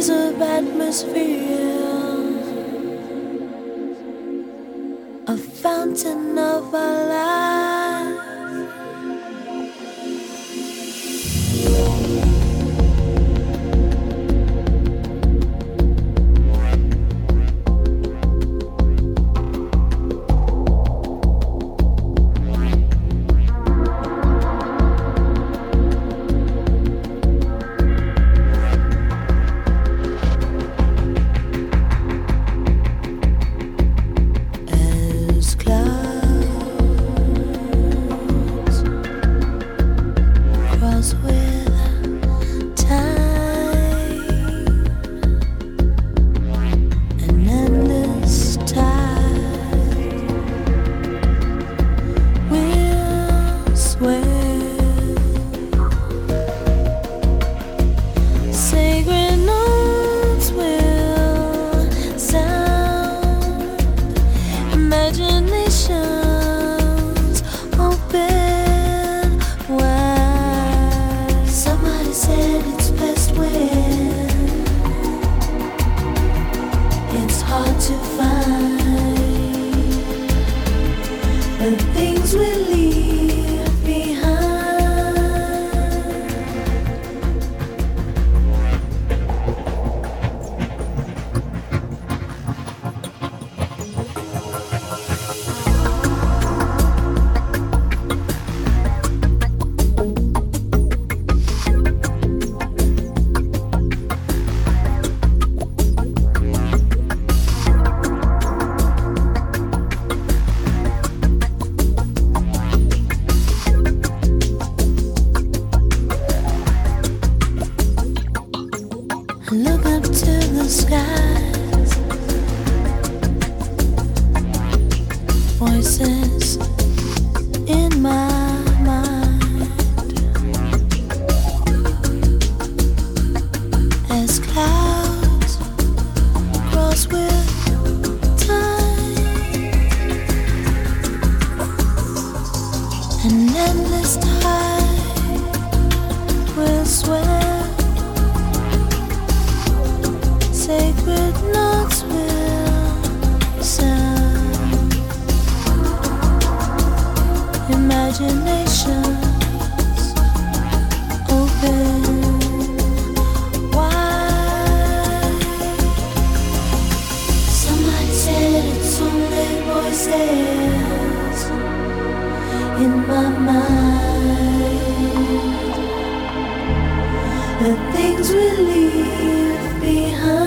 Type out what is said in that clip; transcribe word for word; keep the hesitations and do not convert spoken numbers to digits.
of atmosphere, a fountain of our life. As clouds cross with time, an endless tide will sway. Sacred notes will sound, imaginations open wide. Somebody said it's best when it's hard to find the things we leave behind. I look up to the skies, voices in my mind, as clouds cross with time, an endless tide will swell. Sacred notes will sound, imaginations open wide. Somebody said it's only voices in my mind, the things we leave behind.